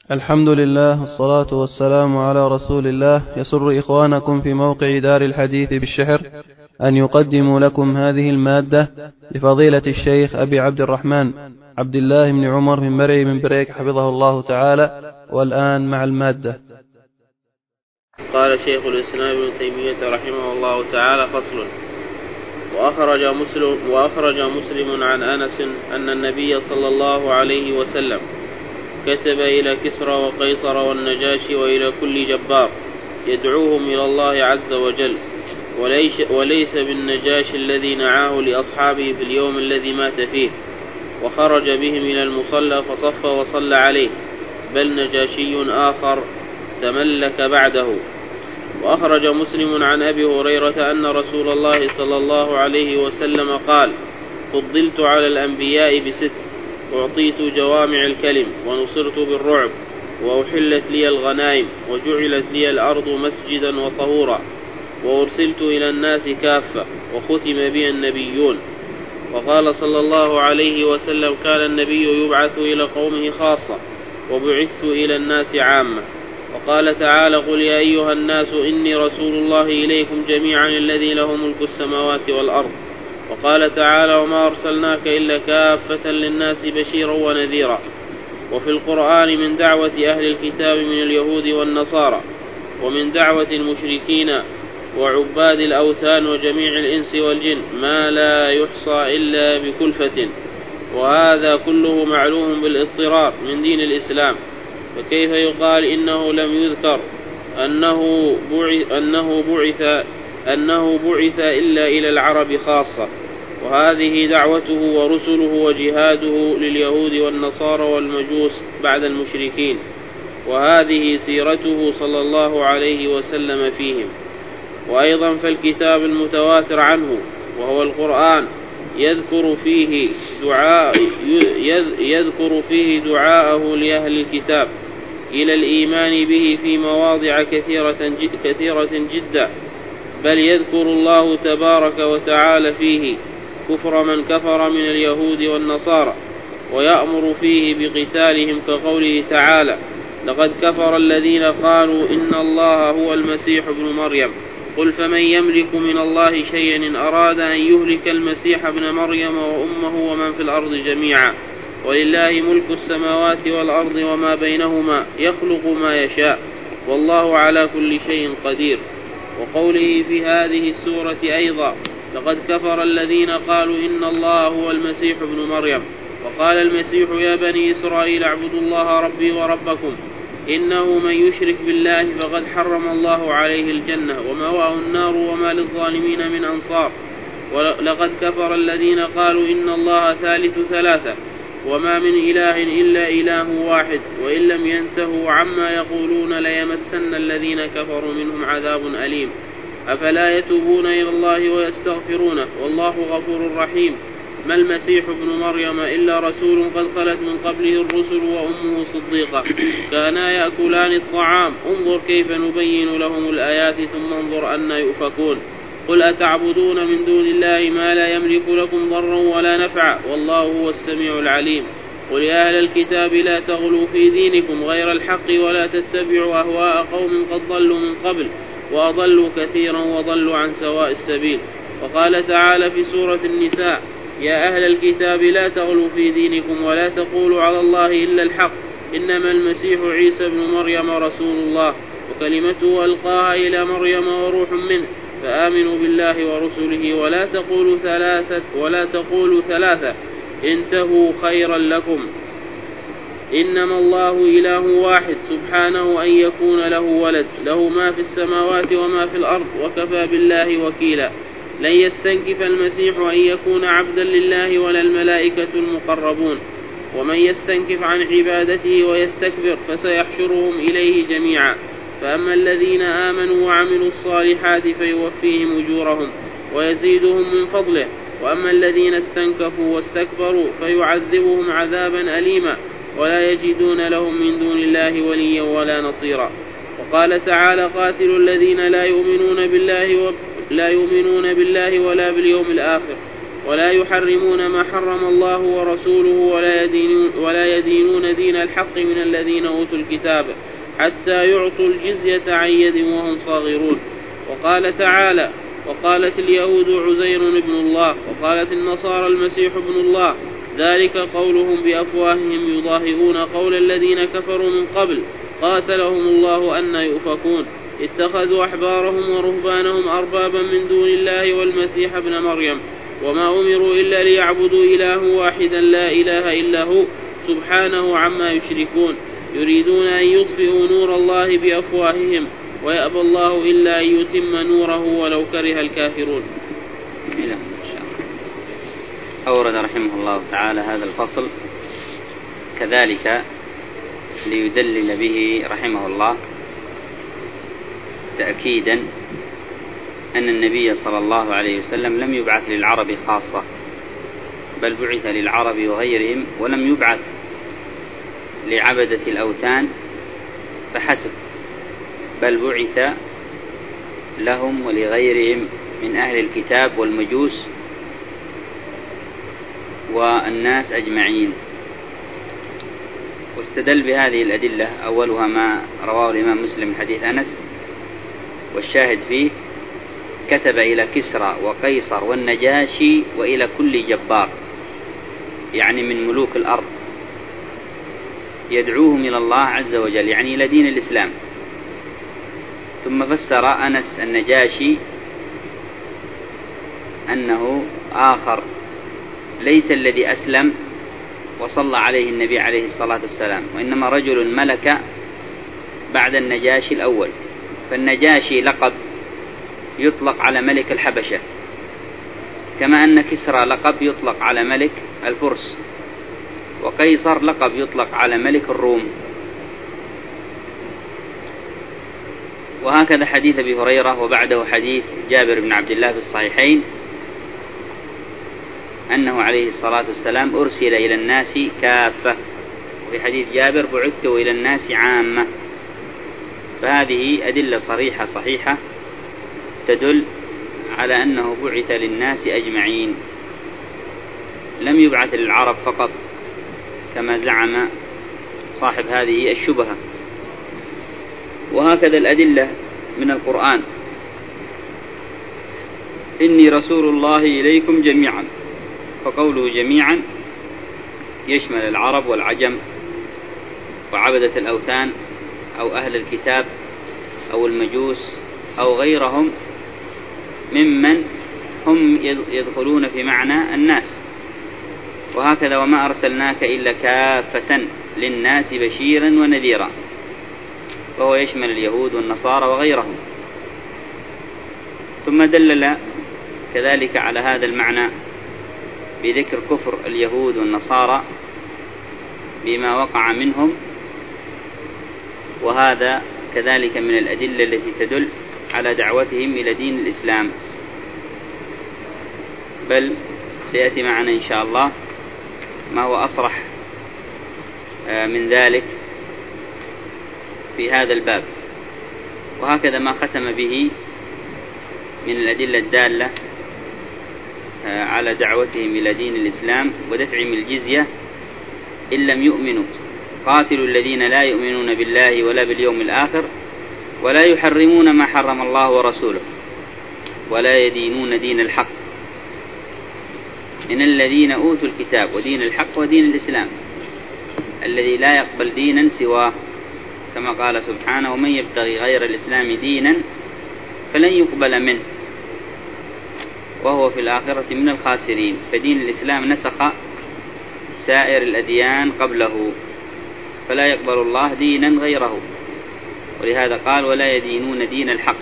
الحمد لله والصلاة والسلام على رسول الله. يسر إخوانكم في موقع دار الحديث بالشحر أن يقدموا لكم هذه المادة لفضيلة الشيخ أبي عبد الرحمن عبد الله بن عمر بن مرعي بن بريك حفظه الله تعالى. والآن مع المادة. قال شيخ الإسلام ابن تيمية رحمه الله تعالى: فصل. وأخرج مسلم عن أنس أن النبي صلى الله عليه وسلم كتب إلى كسرى وقيصر والنجاشي وإلى كل جبار يدعوهم إلى الله عز وجل، وليس بالنجاشي الذي نعاه لأصحابه في اليوم الذي مات فيه وخرج بهم إلى المصلى فصف وصلى عليه، بل نجاشي آخر تملك بعده. وأخرج مسلم عن أبي هريرة أن رسول الله صلى الله عليه وسلم قال: فضلت على الأنبياء بست: أعطيت جوامع الكلم، ونصرت بالرعب، وأحلت لي الغنائم، وجعلت لي الأرض مسجدا وطهورا، وأرسلت إلى الناس كافة، وختم بي النبيون. وقال صلى الله عليه وسلم: كان النبي يبعث إلى قومه خاصة، وبعثت إلى الناس عامة. وقال تعالى: قل يا أيها الناس إني رسول الله إليكم جميعا الذي له ملك السماوات والأرض. وقال تعالى: وما أرسلناك إلا كافة للناس بشيرا ونذيرا. وفي القرآن من دعوة أهل الكتاب من اليهود والنصارى، ومن دعوة المشركين وعباد الأوثان وجميع الإنس والجن ما لا يحصى إلا بكلفة، وهذا كله معلوم بالاضطرار من دين الإسلام. فكيف يقال إنه لم يذكر أنه بعث إلا إلى العرب خاصة؟ وهذه دعوته ورسله وجهاده لليهود والنصارى والمجوس بعد المشركين، وهذه سيرته صلى الله عليه وسلم فيهم. وأيضا فالكتاب المتواتر عنه وهو القرآن يذكر فيه دعاءه لأهل الكتاب إلى الإيمان به في مواضع كثيرة جدا، بل يذكر الله تبارك وتعالى فيه كفر من كفر من اليهود والنصارى، ويأمر فيه بقتالهم كقوله تعالى: لقد كفر الذين قالوا إن الله هو المسيح ابن مريم، قل فمن يملك من الله شيئا إن أراد أن يهلك المسيح ابن مريم وأمه ومن في الأرض جميعا، ولله ملك السماوات والأرض وما بينهما يخلق ما يشاء، والله على كل شيء قدير. وقوله في هذه السورة أيضا: لقد كفر الذين قالوا إن الله هو المسيح ابن مريم، وقال المسيح: يا بني إسرائيل اعبدوا الله ربي وربكم، إنه من يشرك بالله فقد حرم الله عليه الجنة ومأواه النار وما للظالمين من أنصار. ولقد كفر الذين قالوا إن الله ثالث ثلاثة وما من إله إلا إله واحد، وإن لم ينتهوا عما يقولون ليمسن الذين كفروا منهم عذاب أليم. أفلا يتوبون إلى الله ويستغفرونه والله غفور رحيم. ما المسيح ابن مريم إلا رسول قد خلت من قبله الرسل وأمه صديقة، كانا يأكلان الطعام، انظر كيف نبين لهم الآيات ثم انظر أن يؤفكون. قل أتعبدون من دون الله ما لا يملك لكم ضرا ولا نفعا والله هو السميع العليم. قل يا أهل الكتاب لا تغلوا في دينكم غير الحق ولا تتبعوا أهواء قوم قد ضلوا من قبل وأضلوا كثيرا وضلوا عن سواء السبيل. وقال تعالى في سورة النساء: يا أهل الكتاب لا تغلوا في دينكم ولا تقولوا على الله إلا الحق، إنما المسيح عيسى ابن مريم رسول الله وكلمته ألقاها إلى مريم وروح منه، فآمنوا بالله ورسله ولا تقولوا ثلاثة انتهوا خيرا لكم، إنما الله إله واحد سبحانه أن يكون له ولد، له ما في السماوات وما في الأرض وكفى بالله وكيلا. لن يستنكف المسيح أن يكون عبدا لله ولا الملائكة المقربون، ومن يستنكف عن عبادته ويستكبر فسيحشرهم إليه جميعا. فأما الذين آمنوا وعملوا الصالحات فيوفيهم أجورهم ويزيدهم من فضله، وأما الذين استنكفوا واستكبروا فيعذبهم عذابا أليما ولا يجدون لهم من دون الله وليا ولا نصيرا. وقال تعالى: قاتلوا الذين لا يؤمنون بالله ولا باليوم الآخر ولا يحرمون ما حرم الله ورسوله ولا يدينون دين الحق من الذين أوتوا الكتاب حتى يعطوا الجزية عن يد وهم صاغرون. وقال تعالى: وقالت اليهود عزير ابن الله وقالت النصارى المسيح ابن الله ذلك قولهم بأفواههم يضاهئون قول الذين كفروا من قبل قاتلهم الله أن يؤفكون اتخذوا أحبارهم ورهبانهم أربابا من دون الله والمسيح ابن مريم وما أمروا إلا ليعبدوا إله واحدا لا إله إلا هو سبحانه عما يشركون يريدون أن يطفئوا نور الله بأفواههم ويأبى الله إلا أن يتم نوره ولو كره الكافرون. أورد رحمه الله تعالى هذا الفصل كذلك ليدلل به رحمه الله تأكيدا أن النبي صلى الله عليه وسلم لم يبعث للعرب خاصة، بل بعث للعرب وغيرهم، ولم يبعث لعبدة الأوثان فحسب، بل بعث لهم ولغيرهم من أهل الكتاب والمجوس والناس أجمعين. واستدل بهذه الأدلة أولها ما رواه الإمام مسلم من حديث أنس، والشاهد فيه: كتب إلى كسرى وقيصر والنجاشي وإلى كل جبار، يعني من ملوك الأرض، يدعوهم إلى الله عز وجل، يعني إلى دين الإسلام. ثم فسر أنس النجاشي أنه آخر ليس الذي أسلم وصلى عليه النبي عليه الصلاة والسلام، وإنما رجل ملك بعد النجاشي الأول. فالنجاشي لقب يطلق على ملك الحبشة، كما أن كسرى لقب يطلق على ملك الفرس، وقيصر لقب يطلق على ملك الروم. وهكذا حديث أبي هريرة وبعده حديث جابر بن عبد الله في الصحيحين أنه عليه الصلاة والسلام أرسل إلى الناس كافة، وفي حديث جابر: بعثت إلى الناس عامة. فهذه أدلة صريحة صحيحة تدل على أنه بعث للناس أجمعين، لم يبعث للعرب فقط كما زعم صاحب هذه الشبهة. وهكذا الأدلة من القرآن: إني رسول الله إليكم جميعا، فقوله جميعا يشمل العرب والعجم وعبدة الأوثان أو أهل الكتاب أو المجوس أو غيرهم ممن هم يدخلون في معنى الناس. وهكذا: وما أرسلناك إلا كافة للناس بشيرا ونذيرا، وهو يشمل اليهود والنصارى وغيرهم. ثم دلل كذلك على هذا المعنى بذكر كفر اليهود والنصارى بما وقع منهم، وهذا كذلك من الأدلة التي تدل على دعوتهم إلى دين الإسلام، بل سيأتي معنا إن شاء الله ما هو أصرح من ذلك في هذا الباب. وهكذا ما ختم به من الأدلة الدالة على دعوتهم إلى دين الإسلام ودفعهم الجزية إن لم يؤمنوا: قاتلوا الذين لا يؤمنون بالله ولا باليوم الآخر ولا يحرمون ما حرم الله ورسوله ولا يدينون دين الحق من الذين أوتوا الكتاب. ودين الحق ودين الإسلام الذي لا يقبل دينا سواه، كما قال سبحانه: ومن يبتغي غير الإسلام دينا فلن يقبل منه وهو في الآخرة من الخاسرين. فدين الإسلام نسخ سائر الأديان قبله، فلا يقبل الله دينا غيره، ولهذا قال: ولا يدينون دين الحق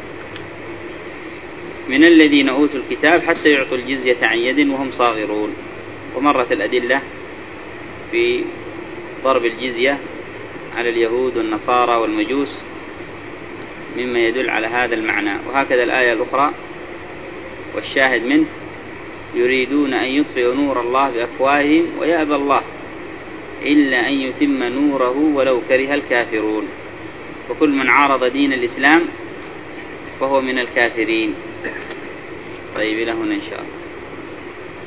من الذين أوتوا الكتاب حتى يعطوا الجزية عن يد وهم صاغرون. ومرت الأدلة في ضرب الجزية على اليهود والنصارى والمجوس مما يدل على هذا المعنى. وهكذا الآية الأخرى: والشاهد منه: يريدون أن يطفئوا نور الله بأفواههم ويأبى الله إلا أن يتم نوره ولو كره الكافرون. وكل من عارض دين الإسلام فهو من الكافرين. طيب، إلى هنا إن شاء الله.